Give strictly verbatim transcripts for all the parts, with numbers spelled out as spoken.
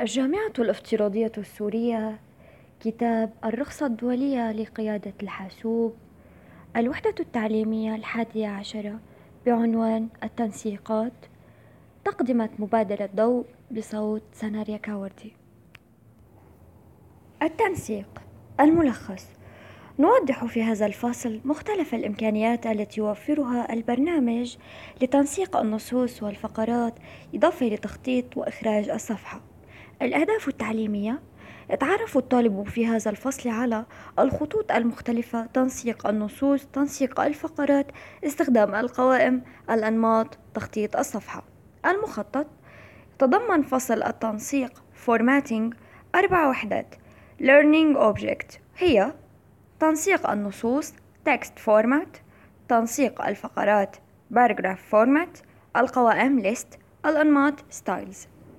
الجامعة الافتراضية السورية، كتاب الرخصة الدولية لقيادة الحاسوب، الوحدة التعليمية الحادية عشرة بعنوان التنسيقات، تقدمت مبادلة ضوء بصوت سناريا كاوردي. التنسيق. الملخص: نوضح في هذا الفصل مختلف الإمكانيات التي يوفرها البرنامج لتنسيق النصوص والفقرات إضافة لتخطيط وإخراج الصفحة. الأهداف التعليمية: يتعرف الطالب في هذا الفصل على الخطوط المختلفة، تنسيق النصوص، تنسيق الفقرات، استخدام القوائم، الأنماط، تخطيط الصفحة. المخطط: تضمن فصل التنسيق Formatting أربع وحدات. Learning Object هي تنسيق النصوص Text Format، تنسيق الفقرات Paragraph Format، القوائم List، الأنماط Styles.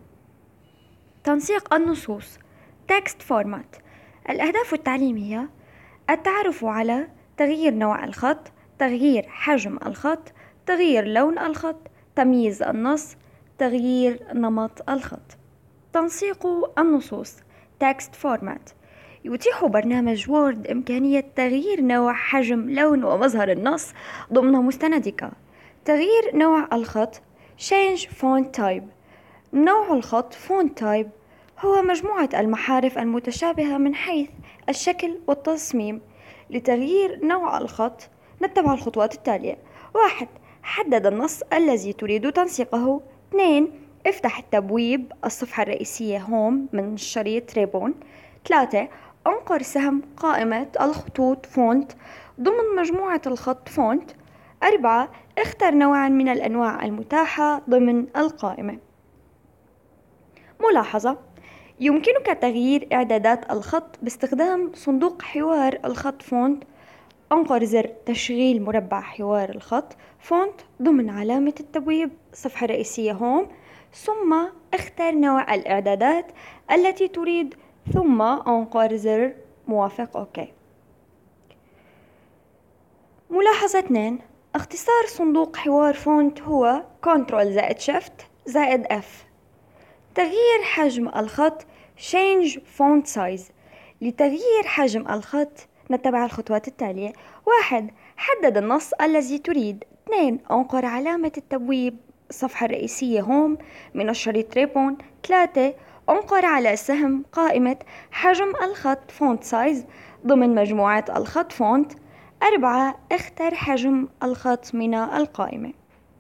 تنسيق النصوص Text Format. الأهداف التعليمية: التعرف على تغيير نوع الخط، تغيير حجم الخط، تغيير لون الخط، تمييز النص، تغيير نمط الخط. تنسيق النصوص Text Format. يتيح برنامج وورد إمكانية تغيير نوع، حجم، لون ومظهر النص ضمن مستندك. تغيير نوع الخط Change Font Type. نوع الخط Font Type هو مجموعة المحارف المتشابهة من حيث الشكل والتصميم. لتغيير نوع الخط نتبع الخطوات التالية: واحد. حدد النص الذي تريد تنسيقه. اثنين. افتح التبويب الصفحة الرئيسية هوم من شريط ريبون. ثلاثة. انقر سهم قائمة الخطوط فونت ضمن مجموعة الخط فونت. أربعة. اختر نوعا من الأنواع المتاحة ضمن القائمة. ملاحظة: يمكنك تغيير إعدادات الخط باستخدام صندوق حوار الخط فونت. انقر زر تشغيل مربع حوار الخط فونت ضمن علامة التبويب صفحة رئيسية هوم، ثم اختر نوع الإعدادات التي تريد، ثم انقر زر موافق أوكي. ملاحظة اثنين: اختصار صندوق حوار فونت هو كنترول زائد شيفت زائد اف. تغيير حجم الخط Change Font Size. لتغيير حجم الخط نتبع الخطوات التالية: واحد. حدد النص الذي تريد. اثنين. انقر علامة التبويب الصفحة الرئيسية هوم من الشريط ريبون. ثلاثة. انقر على سهم قائمة حجم الخط Font Size ضمن مجموعة الخط فونت. أربعة. اختر حجم الخط من القائمة.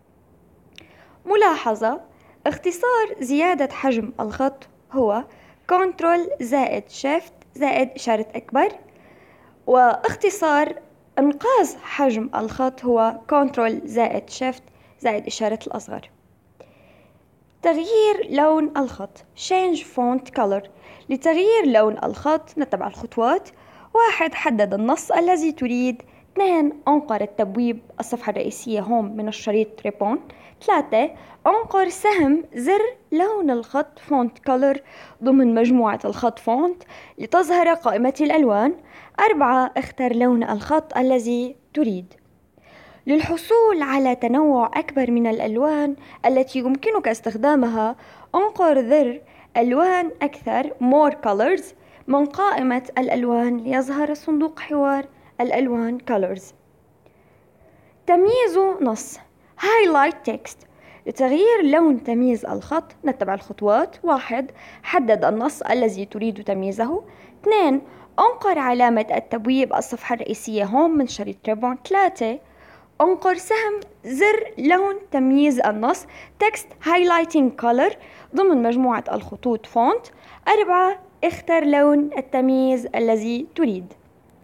ملاحظة: اختصار زيادة حجم الخط هو كنترول زائد شيفت زائد إشارة أكبر، واختصار انقاص حجم الخط هو كنترول زائد شيفت زائد إشارة الأصغر. تغيير لون الخط Change Font Color. لتغيير لون الخط نتبع الخطوات: واحد. حدد النص الذي تريد. اثنين. انقر التبويب الصفحة الرئيسية هوم من الشريط ريبون. ثلاثة. انقر سهم زر لون الخط Font Color ضمن مجموعة الخط فونت لتظهر قائمة الألوان. أربعة. اختر لون الخط الذي تريد. للحصول على تنوع أكبر من الألوان التي يمكنك استخدامها، انقر زر ألوان أكثر More Colors من قائمة الألوان ليظهر صندوق حوار الألوان Colors. تمييز نص Highlight Text. لتغيير لون تمييز الخط نتبع الخطوات: واحد. حدد النص الذي تريد تمييزه. اثنين. انقر علامة التبويب الصفحة الرئيسية هوم من شريط ريبون. ثلاثة. انقر سهم زر لون تمييز النص Text Highlighting Color ضمن مجموعة الخطوط فونت. أربعة. اختر لون التمييز الذي تريد.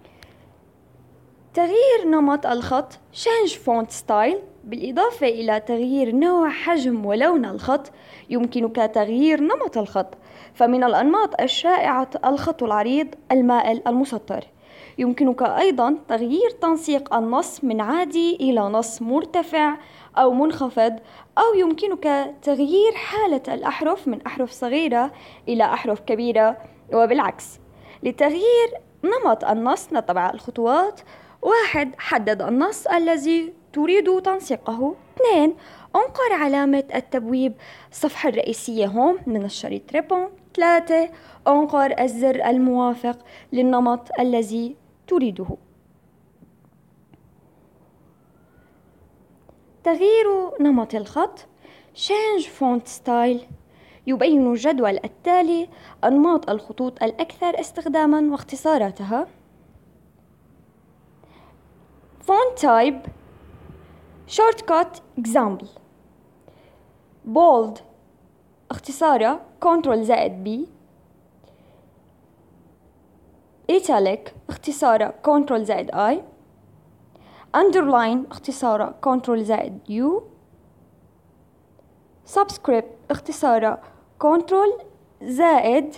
تغيير نمط الخط Change Font Style. بالإضافة إلى تغيير نوع، حجم ولون الخط، يمكنك تغيير نمط الخط. فمن الأنماط الشائعة الخط العريض، المائل، المسطر. يمكنك أيضا تغيير تنسيق النص من عادي إلى نص مرتفع أو منخفض، أو يمكنك تغيير حالة الأحرف من أحرف صغيرة إلى أحرف كبيرة وبالعكس. لتغيير نمط النص نتبع الخطوات: واحد. حدد النص الذي تريد تنسيقه. اثنين. انقر علامة التبويب الصفحة الرئيسية هوم من الشريط ريبون. ثلاثة. انقر الزر الموافق للنمط الذي تريده. تغيير نمط الخط Change font style يبين الجدول التالي أنماط الخطوط الأكثر استخداماً واختصاراتها. Font type Shortcut example Bold اختصارها كنترول زائد B Italic اختصارها كنترول زائد I Underline اختصارها كنترول زائد U Subscript اختصارها كنترول زائد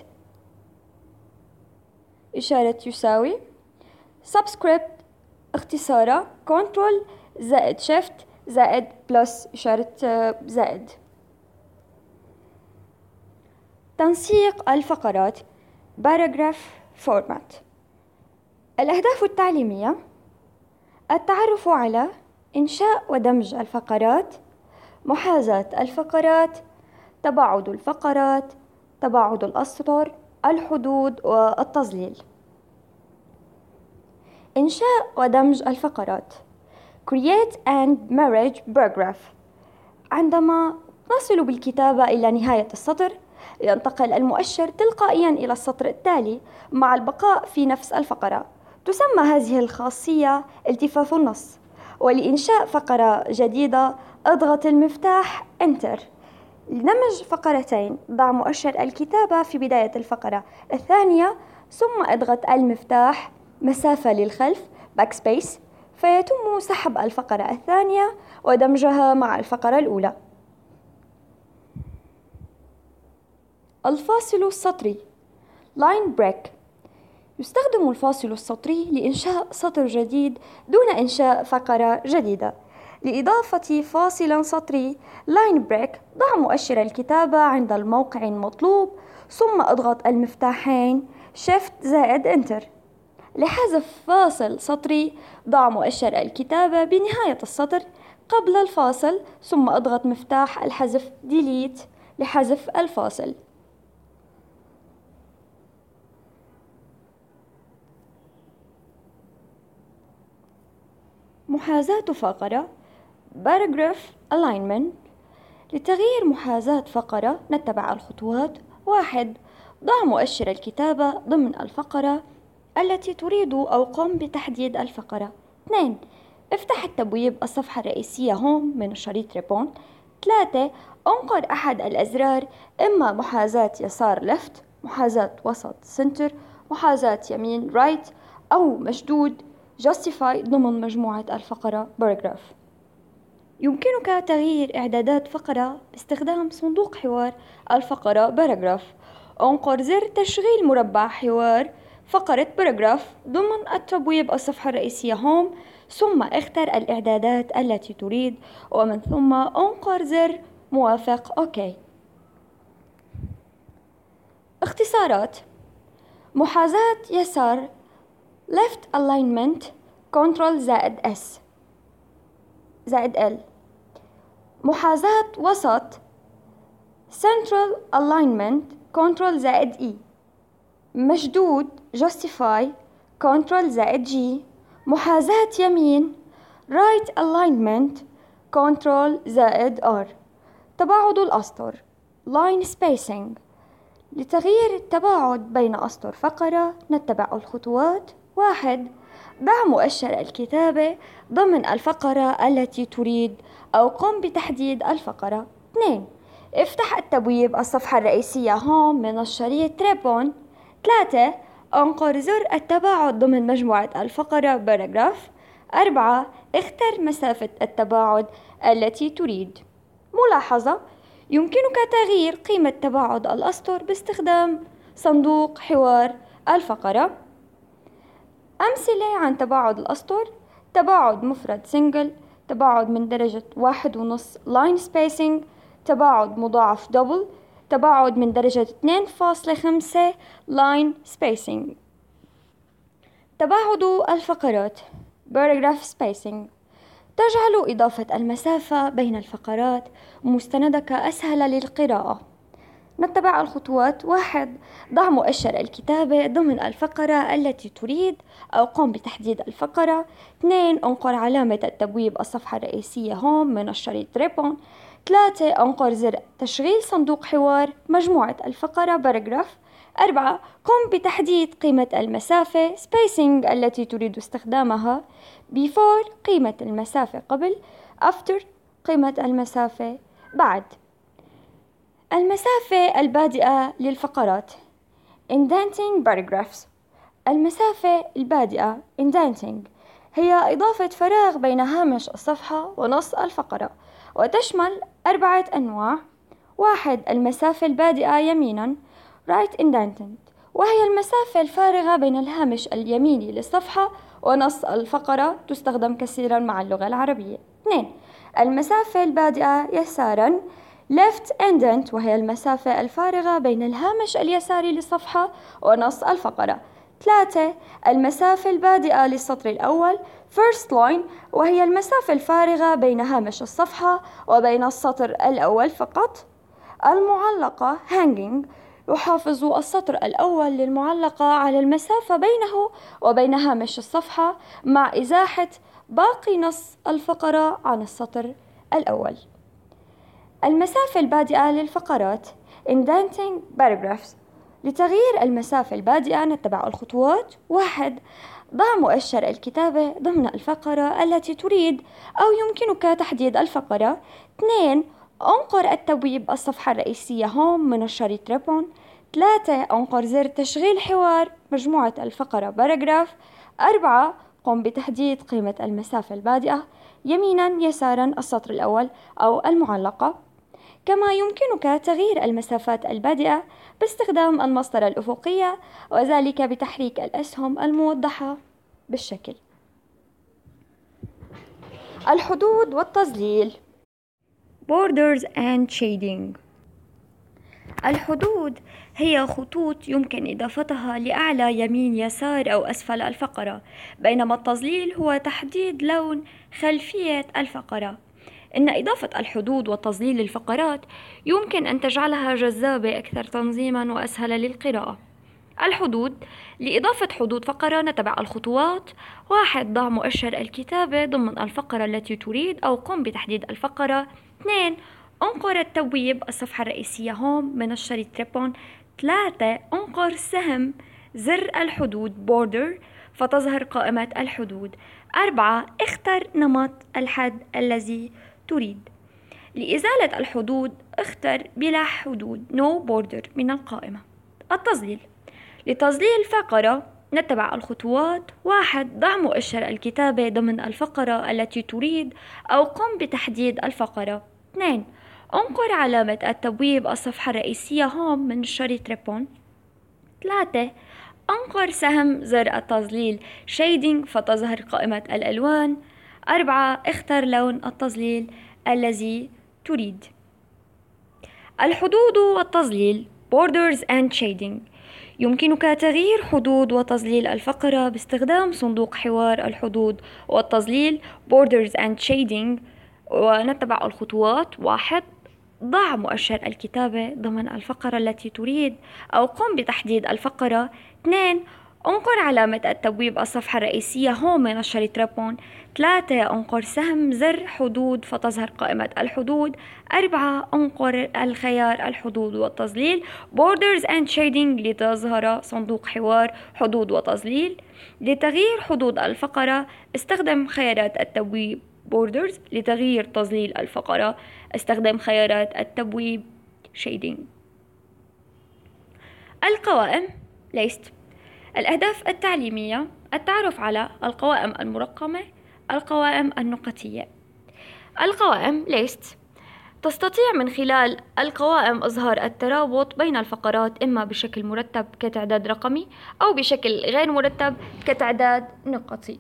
إشارة يساوي Subscript اختصارها كنترول زائد شيفت زائد بلس إشارة زائد. تنسيق الفقرات Paragraph Format الأهداف التعليمية التعرف على إنشاء ودمج الفقرات محاذاة الفقرات تباعد الفقرات تباعد الأسطر الحدود والتظليل. إنشاء ودمج الفقرات Create and Marriage Paragraph عندما نصل بالكتابة إلى نهاية السطر ينتقل المؤشر تلقائيا إلى السطر التالي مع البقاء في نفس الفقرة. تسمى هذه الخاصية التفاف النص. ولإنشاء فقرة جديدة اضغط المفتاح Enter. لنمج فقرتين ضع مؤشر الكتابة في بداية الفقرة الثانية ثم اضغط المفتاح مسافة للخلف Backspace فيتم سحب الفقرة الثانية ودمجها مع الفقرة الأولى. الفاصل السطري Line Break يستخدم الفاصل السطري لإنشاء سطر جديد دون إنشاء فقرة جديدة. لإضافة فاصل سطري Line Break ضع مؤشر الكتابة عند الموقع المطلوب ثم اضغط المفتاحين Shift زائد Enter. لحذف فاصل سطري ضع مؤشر الكتابة بنهاية السطر قبل الفاصل ثم اضغط مفتاح الحذف Delete لحذف الفاصل. محاذاة فقرة Paragraph Alignment لتغيير محاذاة فقرة نتبع الخطوات. واحد. ضع مؤشر الكتابة ضمن الفقرة التي تريد أو قم بتحديد الفقرة. اثنين. افتح التبويب الصفحة الرئيسية هوم من الشريط ريبون. ثلاثة. انقر أحد الأزرار إما محاذاة يسار left محاذاة وسط center محاذاة يمين right أو مشدود Justify ضمن مجموعة الفقرة Paragraph. يمكنك تغيير إعدادات فقرة باستخدام صندوق حوار الفقرة Paragraph. انقر زر تشغيل مربع حوار فقرة Paragraph ضمن التبويب الصفحة الرئيسية هوم ثم اختر الإعدادات التي تريد ومن ثم انقر زر موافق أوكي. اختصارات محاذاة يسار Left Alignment Ctrl زائد S زائد L. محاذاة وسط Central Alignment Ctrl زائد E. مشدود Justify Ctrl زائد G. محاذاة يمين Right Alignment Ctrl زائد R. تباعد الأسطر Line Spacing لتغيير التباعد بين أسطر فقرة نتبع الخطوات. واحد. ضع مؤشر الكتابة ضمن الفقرة التي تريد أو قم بتحديد الفقرة. اثنين. افتح التبويب الصفحة الرئيسية هوم من الشريط ريبون. ثلاثة. انقر زر التباعد ضمن مجموعة الفقرة Paragraph. أربعة. اختر مسافة التباعد التي تريد. ملاحظة: يمكنك تغيير قيمة تباعد الأسطر باستخدام صندوق حوار الفقرة. أمثلة عن تباعد الأسطر: تباعد مفرد سنجل، تباعد من درجة واحد ونص لاين سبيسنج، تباعد مضاعف دبل، تباعد من درجة اثنين فاصلة خمسة لاين سبيسنج. تباعد الفقرات Paragraph Spacing تجعل إضافة المسافة بين الفقرات مستندك أسهل للقراءة. نتبع الخطوات. واحد، ضع مؤشر الكتابة ضمن الفقرة التي تريد أو قم بتحديد الفقرة. اثنين، انقر علامة التبويب الصفحة الرئيسية هوم من الشريط ريبون. ثلاثة، انقر زر تشغيل صندوق حوار مجموعة الفقرة باراجراف. أربعة، قم بتحديد قيمة المسافة spacing التي تريد استخدامها. before قيمة المسافة قبل. after قيمة المسافة بعد. المسافة البادئة للفقرات indenting paragraphs. المسافة البادئة indenting هي إضافة فراغ بين هامش الصفحة ونص الفقرة، وتشمل أربعة أنواع. واحد، المسافة البادئة يمينا right indenting، وهي المسافة الفارغة بين الهامش اليميني للصفحة ونص الفقرة، تستخدم كثيرا مع اللغة العربية. اثنين، المسافة البادئة يسارا left indent، وهي المسافة الفارغة بين الهامش اليساري للصفحة ونص الفقرة. ثلاثة، المسافة البادئة للسطر الأول first line، وهي المسافة الفارغة بين هامش الصفحة وبين السطر الأول فقط. المعلقة hanging، يحافظ السطر الأول للمعلقة على المسافة بينه وبين هامش الصفحة مع إزاحة باقي نص الفقرة عن السطر الأول. المسافة البادئة للفقرات indenting paragraphs. لتغيير المسافة البادئة نتبع الخطوات. واحد، ضع مؤشر الكتابة ضمن الفقرة التي تريد أو يمكنك تحديد الفقرة. اثنين، انقر التبويب الصفحة الرئيسية هوم من الشريط ريبون. ثلاثة، انقر زر تشغيل حوار مجموعة الفقرة باراجراف. أربعة، قم بتحديد قيمة المسافة البادئة يمينا يسارا السطر الأول أو المعلقة. كما يمكنك تغيير المسافات البادئة باستخدام المسطرة الأفقية، وذلك بتحريك الأسهم الموضحة بالشكل. الحدود والتظليل borders and shading. الحدود هي خطوط يمكن إضافتها لأعلى يمين يسار أو أسفل الفقرة، بينما التظليل هو تحديد لون خلفية الفقرة. إن إضافة الحدود والتظليل للفقرات يمكن أن تجعلها جذابة أكثر تنظيما وأسهل للقراءة. الحدود. لإضافة حدود فقرة نتبع الخطوات. واحد، ضع مؤشر الكتابة ضمن الفقرة التي تريد أو قم بتحديد الفقرة. اثنين، انقر التبويب الصفحة الرئيسية هوم من الشريط ريبون. ثلاثة، انقر سهم زر الحدود border فتظهر قائمة الحدود. أربعة، اختر نمط الحد الذي تريد. لإزالة الحدود اختر بلا حدود no border من القائمة. التظليل. لتظليل فقرة نتبع الخطوات. واحد، ضع مؤشر الكتابة ضمن الفقرة التي تريد أو قم بتحديد الفقرة. اثنين، انقر علامة التبويب الصفحة الرئيسية هوم من الشريط ريبون. ثلاثة، انقر سهم زر التظليل shading فتظهر قائمة الألوان. أربعة، اختر لون التظليل الذي تريد. الحدود والتظليل borders and shading. يمكنك تغيير حدود وتظليل الفقرة باستخدام صندوق حوار الحدود والتظليل borders and shading، ونتبع الخطوات. واحد، ضع مؤشر الكتابة ضمن الفقرة التي تريد أو قم بتحديد الفقرة. اثنين، انقر علامة التبويب الصفحة الرئيسية هوم من الشريط ريبون. ثلاثة، انقر سهم زر حدود فتظهر قائمة الحدود. أربعة، انقر الخيار الحدود والتظليل borders and shading لتظهر صندوق حوار حدود وتظليل. لتغيير حدود الفقرة استخدم خيارات التبويب borders. لتغيير تظليل الفقرة استخدم خيارات التبويب shading. القوائم list. الأهداف التعليمية: التعرف على القوائم المرقمة، القوائم النقطية. القوائم list تستطيع من خلال القوائم إظهار الترابط بين الفقرات إما بشكل مرتب كتعداد رقمي أو بشكل غير مرتب كتعداد نقطي.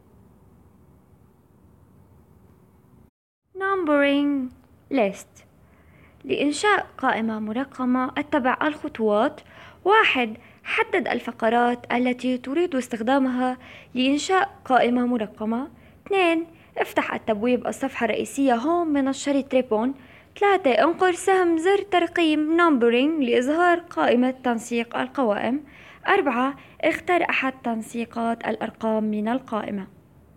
Numbering list. لإنشاء قائمة مرقمة اتبع الخطوات. واحد، حدد الفقرات التي تريد استخدامها لإنشاء قائمة مرقمة. اثنين، افتح التبويب الصفحة الرئيسية هوم من الشريط ريبون. ثلاثة انقر سهم زر ترقيم numbering لإظهار قائمة تنسيق القوائم. أربعة اختر أحد تنسيقات الأرقام من القائمة.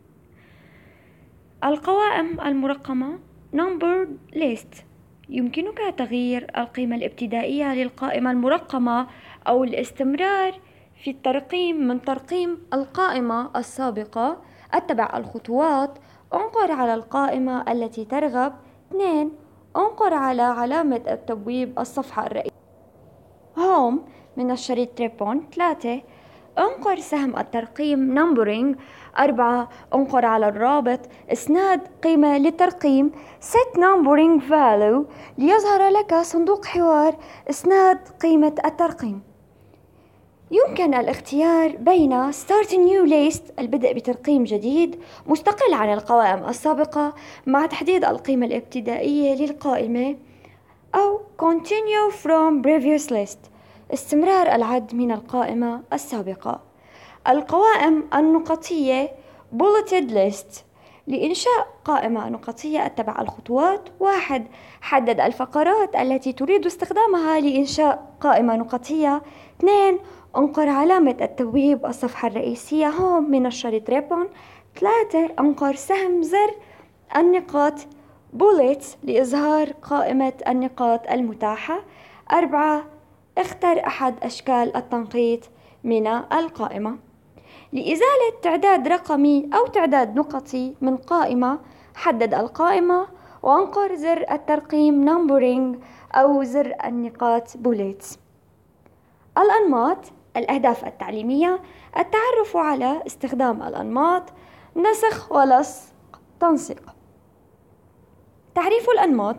القوائم المرقمة numbered list. يمكنك تغيير القيمة الابتدائية للقائمة المرقمة أو الاستمرار في الترقيم من ترقيم القائمة السابقة. اتبع الخطوات. انقر على القائمة التي ترغب. اثنين انقر على علامة التبويب الصفحة الرئيسية Home من الشريط تريبون. ثلاثة انقر سهم الترقيم Numbering. أربعة انقر على الرابط إسناد قيمة للترقيم Set Numbering Value ليظهر لك صندوق حوار إسناد قيمة الترقيم. يمكن الاختيار بين Start a New List البدء بترقيم جديد مستقل عن القوائم السابقة مع تحديد القيمة الابتدائية للقائمة، أو Continue from Previous List استمرار العد من القائمة السابقة. القوائم النقطية Bulleted List لإنشاء قائمة نقطية اتبع الخطوات. واحد حدد الفقرات التي تريد استخدامها لإنشاء قائمة نقطية. اثنين انقر علامة التبويب الصفحة الرئيسية Home من الشريط ريبون. ثلاثة انقر سهم زر النقاط Bullets لإظهار قائمة النقاط المتاحة. أربعة اختر أحد أشكال التنقيط من القائمة. لإزالة تعداد رقمي أو تعداد نقطي من قائمة حدد القائمة وانقر زر الترقيم Numbering أو زر النقاط Bullets. الأنماط الأهداف التعليمية التعرف على استخدام الأنماط نسخ ولصق تنسيق. تعريف الأنماط: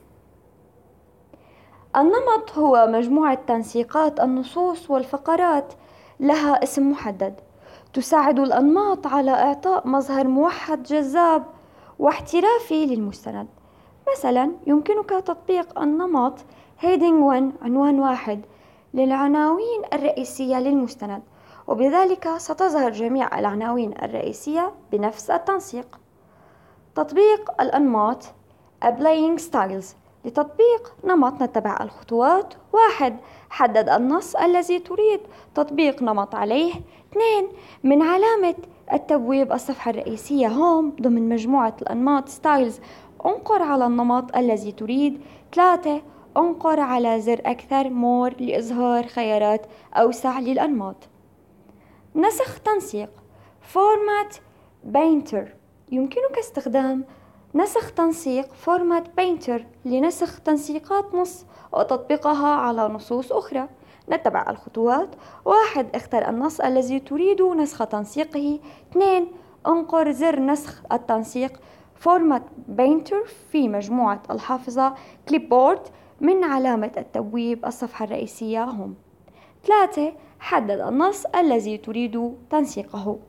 النمط هو مجموعة تنسيقات النصوص والفقرات لها اسم محدد. تساعد الأنماط على إعطاء مظهر موحد جذاب واحترافي للمستند. مثلا يمكنك تطبيق النمط Heading واحد عنوان واحد للعناوين الرئيسية للمستند، وبذلك ستظهر جميع العناوين الرئيسية بنفس التنسيق. تطبيق الأنماط Applying Styles لتطبيق نمط نتبع الخطوات. واحد حدد النص الذي تريد تطبيق نمط عليه. اثنين من علامة التبويب الصفحة الرئيسية Home ضمن مجموعة الأنماط Styles انقر على النمط الذي تريد. ثلاثة انقر على زر أكثر More لإظهار خيارات أوسع للأنماط. نسخ تنسيق Format Painter. يمكنك استخدام نسخ تنسيق Format Painter لنسخ تنسيقات نص وتطبيقها على نصوص أخرى. نتبع الخطوات. واحد اختر النص الذي تريد نسخ تنسيقه. اثنين انقر زر نسخ التنسيق Format Painter في مجموعة الحافظة Clipboard من علامة التبويب الصفحة الرئيسية هم. ثلاثة حدد النص الذي تريد تنسيقه.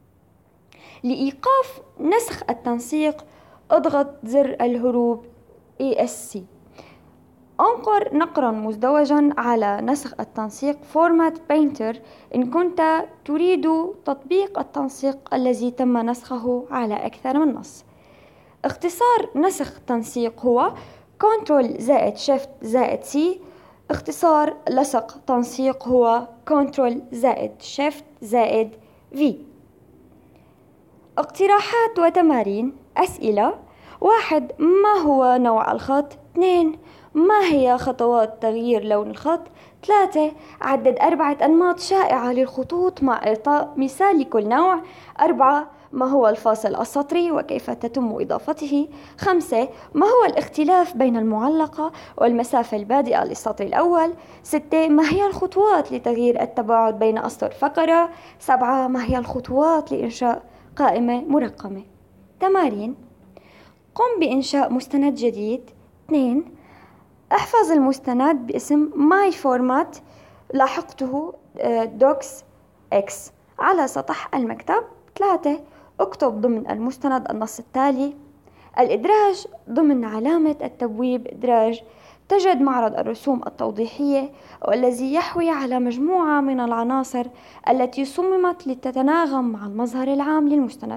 لإيقاف نسخ التنسيق اضغط زر الهروب إي إس سي. انقر نقرا مزدوجا على نسخ التنسيق Format Painter إن كنت تريد تطبيق التنسيق الذي تم نسخه على أكثر من نص. اختصار نسخ تنسيق هو كنترول زائد شيفت زائد سي. اختصار لصق تنسيق هو كنترول زائد شيفت زائد في. اقتراحات وتمارين. أسئلة: واحد ما هو نوع الخط؟ اثنين ما هي خطوات تغيير لون الخط؟ ثلاثة عدد أربعة أنماط شائعة للخطوط مع إعطاء مثال لكل نوع. أربعة ما هو الفاصل السطري وكيف تتم إضافته؟ خمسة ما هو الاختلاف بين المعلقة والمسافة البادئة للسطر الأول؟ ستة ما هي الخطوات لتغيير التباعد بين أسطر فقرة؟ سبعة ما هي الخطوات لإنشاء قائمة مرقمة؟ تمارين: قم بإنشاء مستند جديد. اثنين احفظ المستند باسم My Format لاحقته دوكس إكس على سطح المكتب. ثلاثة اكتب ضمن المستند النص التالي. الإدراج ضمن علامة التبويب إدراج. تجد معرض الرسوم التوضيحية والذي يحوي على مجموعة من العناصر التي صممت لتتناغم مع المظهر العام للمستند.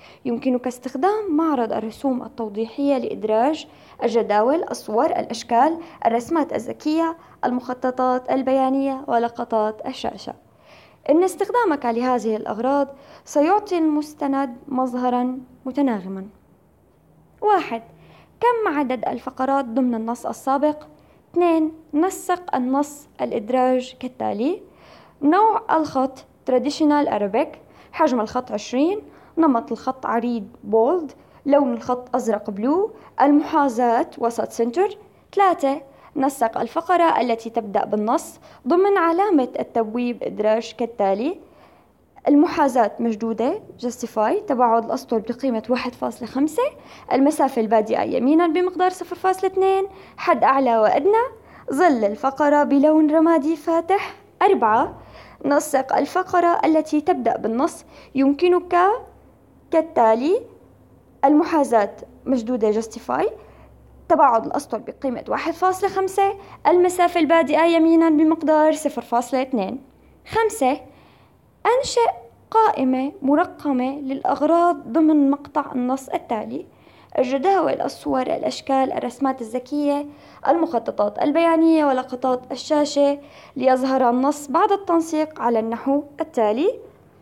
يمكنك استخدام معرض الرسوم التوضيحية لإدراج الجداول، الصور، الأشكال، الرسمات الذكية، المخططات البيانية ولقطات الشاشة. إن استخدامك لهذه الأغراض سيعطي المستند مظهرا متناغما. واحد. كم عدد الفقرات ضمن النص السابق؟ اثنين. نسق النص الإدراج كالتالي: نوع الخط Traditional Arabic، حجم الخط عشرين، نمط الخط عريض bold، لون الخط أزرق blue، المحاذاة وسط center. ثلاثة. نسق الفقرة التي تبدأ بالنص ضمن علامة التبويب إدراج كالتالي: المحاذاة مشدودة justify، تباعد الأسطر بقيمة واحد فاصلة خمسة، المسافة البادئة يمينا بمقدار صفر فاصلة اثنين، حد أعلى وأدنى، ظل الفقرة بلون رمادي فاتح. أربعة. نسق الفقرة التي تبدأ بالنص يمكنك كالتالي: المحاذاة مشدودة justify، تباعد الأسطر بقيمة واحد فاصلة خمسة، المسافة البادئة يمينا بمقدار صفر فاصلة اثنين. خمسة. أنشئ قائمة مرقمة للأغراض ضمن مقطع النص التالي: الجداول، الصور، الأشكال، الرسمات الذكية، المخططات البيانية ولقطات الشاشة، ليظهر النص بعد التنسيق على النحو التالي.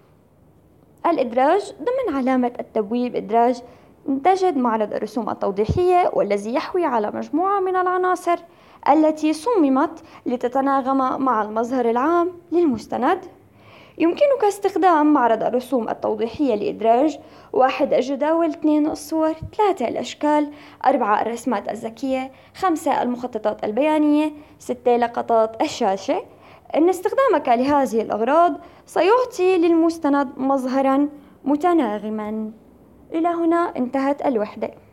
الإدراج ضمن علامة التبويب إدراج تجد معرض الرسوم التوضيحية، والذي يحوي على مجموعة من العناصر التي صممت لتتناغم مع المظهر العام للمستند. يمكنك استخدام معرض الرسوم التوضيحية لإدراج: واحد. الجداول، اثنين. الصور، ثلاثة. الأشكال، أربعة. الرسمات الذكية، خمسة. المخططات البيانية، ستة. لقطات الشاشة. إن استخدامك لهذه الأغراض سيعطي للمستند مظهرا متناغما. إلى هنا انتهت الوحدة.